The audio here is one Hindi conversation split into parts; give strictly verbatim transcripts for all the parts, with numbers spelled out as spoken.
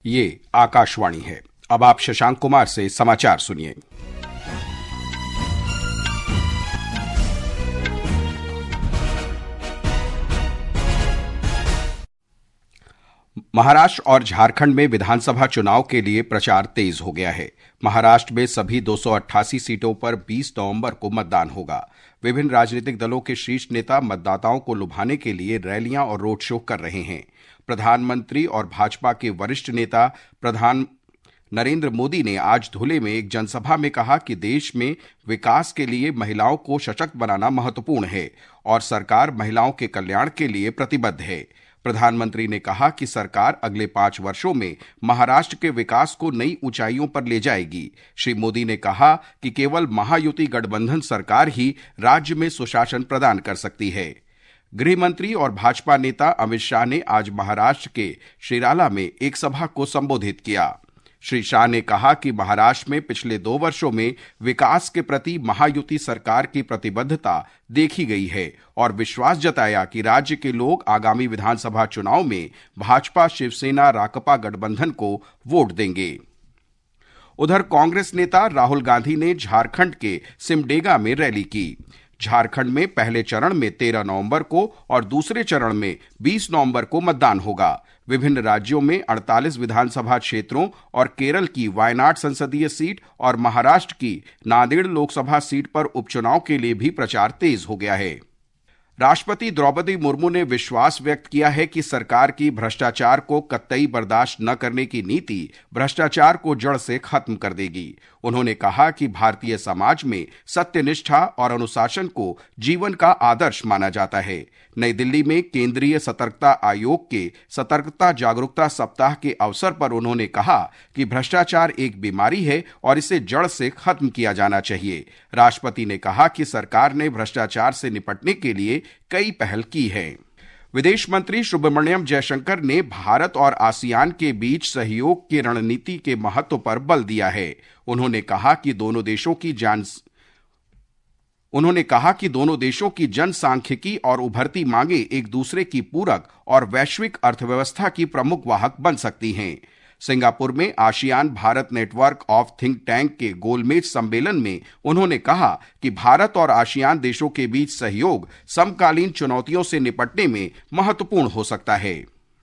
ये आकाशवाणी है। अब आप शशांक कुमार से समाचार सुनिए। महाराष्ट्र और झारखंड में विधानसभा चुनाव के लिए प्रचार तेज हो गया है। महाराष्ट्र में सभी दो सौ अट्ठासी सीटों पर बीस नवंबर को मतदान होगा। विभिन्न राजनीतिक दलों के शीर्ष नेता मतदाताओं को लुभाने के लिए रैलियां और रोड शो कर रहे हैं। प्रधानमंत्री और भाजपा के वरिष्ठ नेता प्रधान नरेंद्र मोदी ने आज धुले में एक जनसभा में कहा कि देश में विकास के लिए महिलाओं को सशक्त बनाना महत्वपूर्ण है और सरकार महिलाओं के कल्याण के लिए प्रतिबद्ध है। प्रधानमंत्री ने कहा कि सरकार अगले पांच वर्षों में महाराष्ट्र के विकास को नई ऊंचाइयों पर ले जाएगी। श्री मोदी ने कहा कि केवल महायुति गठबंधन सरकार ही राज्य में सुशासन प्रदान कर सकती है। गृह मंत्री और भाजपा नेता अमित शाह ने आज महाराष्ट्र के शिराला में एक सभा को संबोधित किया। श्री शाह ने कहा कि महाराष्ट्र में पिछले दो वर्षों में विकास के प्रति महायुति सरकार की प्रतिबद्धता देखी गई है और विश्वास जताया कि राज्य के लोग आगामी विधानसभा चुनाव में भाजपा शिवसेना राकपा गठबंधन को वोट देंगे। उधर कांग्रेस नेता राहुल गांधी ने झारखंड के सिमडेगा में रैली की। झारखंड में पहले चरण में तेरह नवंबर को और दूसरे चरण में बीस नवंबर को मतदान होगा। विभिन्न राज्यों में अड़तालीस विधानसभा क्षेत्रों और केरल की वायनाड संसदीय सीट और महाराष्ट्र की नांदेड़ लोकसभा सीट पर उपचुनाव के लिए भी प्रचार तेज हो गया है। राष्ट्रपति द्रौपदी मुर्मू ने विश्वास व्यक्त किया है कि सरकार की भ्रष्टाचार को कतई बर्दाश्त न करने की नीति भ्रष्टाचार को जड़ से खत्म कर देगी। उन्होंने कहा कि भारतीय समाज में सत्यनिष्ठा और अनुशासन को जीवन का आदर्श माना जाता है। नई दिल्ली में केंद्रीय सतर्कता आयोग के सतर्कता जागरूकता सप्ताह के अवसर पर उन्होंने कहा कि भ्रष्टाचार एक बीमारी है और इसे जड़ से खत्म किया जाना चाहिए। राष्ट्रपति ने कहा कि सरकार ने भ्रष्टाचार से निपटने के लिए कई पहल की है। विदेश मंत्री सुब्रमण्यम जयशंकर ने भारत और आसियान के बीच सहयोग की रणनीति के महत्व पर बल दिया है। उन्होंने कहा कि दोनों देशों की जान उन्होंने कहा कि दोनों देशों की जनसांख्यिकी और उभरती मांगे एक दूसरे की पूरक और वैश्विक अर्थव्यवस्था की प्रमुख वाहक बन सकती हैं। सिंगापुर में ASEAN Bharat network of think tank के गोलमेज सम्मेलन में उन्होंने कहा कि भारत और आसियान देशों के बीच सहयोग समकालीन चुनौतियों से निपटने में महत्वपूर्ण हो सकता है।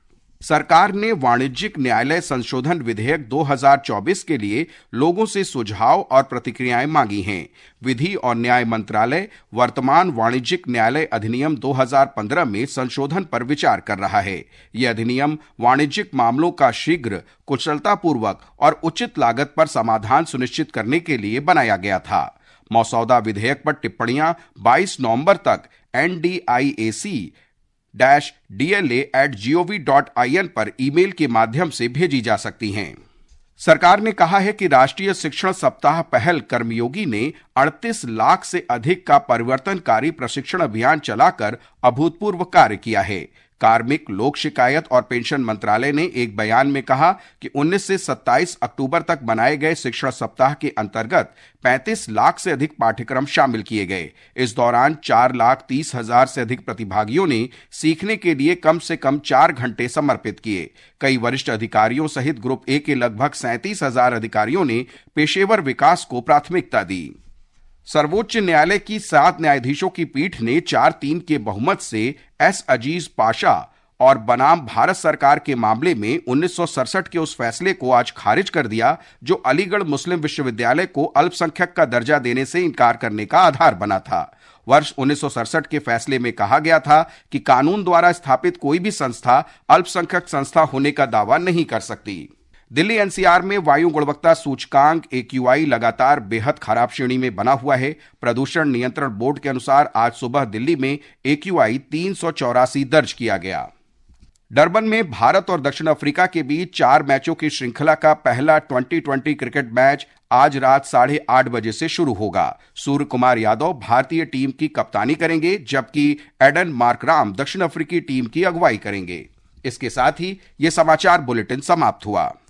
सरकार ने वाणिज्यिक न्यायालय संशोधन विधेयक दो हज़ार चौबीस के लिए लोगों से सुझाव और प्रतिक्रियाएं मांगी हैं। विधि और न्याय मंत्रालय वर्तमान वाणिज्यिक न्यायालय अधिनियम दो हज़ार पंद्रह में संशोधन पर विचार कर रहा है। यह अधिनियम वाणिज्यिक मामलों का शीघ्र, कुशलतापूर्वक और उचित लागत पर समाधान सुनिश्चित करने के लिए बनाया गया था। मसौदा विधेयक पर टिप्पणियां बाईस नवंबर तक N D I A C dash D L A at G O V dot I N पर ईमेल के माध्यम से भेजी जा सकती हैं। सरकार ने कहा है कि राष्ट्रीय शिक्षण सप्ताह पहल कर्मयोगी ने अड़तीस लाख से अधिक का परिवर्तनकारी प्रशिक्षण अभियान चलाकर अभूतपूर्व कार्य किया है। कार्मिक, लोक शिकायत और पेंशन मंत्रालय ने एक बयान में कहा कि उन्नीस से सत्ताईस अक्टूबर तक बनाए गए शिक्षण सप्ताह के अंतर्गत पैंतीस लाख से अधिक पाठ्यक्रम शामिल किए गए। इस दौरान चार लाख तीस हजार से अधिक प्रतिभागियों ने सीखने के लिए कम से कम चार घंटे समर्पित किए। कई वरिष्ठ अधिकारियों सहित ग्रुप ए के लगभग सैंतीस हजार अधिकारियों ने पेशेवर विकास को प्राथमिकता दी। सर्वोच्च न्यायालय की सात न्यायाधीशों की पीठ ने चार तीन के बहुमत से एस अजीज पाशा और बनाम भारत सरकार के मामले में उन्नीस सौ सड़सठ के उस फैसले को आज खारिज कर दिया जो अलीगढ़ मुस्लिम विश्वविद्यालय को अल्पसंख्यक का दर्जा देने से इनकार करने का आधार बना था। वर्ष उन्नीस सौ सड़सठ के फैसले में कहा गया था कि कानून द्वारा स्थापित कोई भी संस्था अल्पसंख्यक संस्था होने का दावा नहीं कर सकती। दिल्ली एन सी आर में वायु गुणवत्ता सूचकांक ए क्यू आई लगातार बेहद खराब श्रेणी में बना हुआ है। प्रदूषण नियंत्रण बोर्ड के अनुसार आज सुबह दिल्ली में ए क्यू आई तीन सौ चौरासी दर्ज किया गया। डरबन में भारत और दक्षिण अफ्रीका के बीच चार मैचों की श्रृंखला का पहला ट्वेंटी ट्वेंटी क्रिकेट मैच आज रात साढ़े आठ बजे से शुरू होगा। सूर्य कुमार यादव भारतीय टीम की कप्तानी करेंगे, जबकि एडन मार्कराम दक्षिण अफ्रीकी टीम की अगुवाई करेंगे। इसके साथ ही यह समाचार बुलेटिन समाप्त हुआ।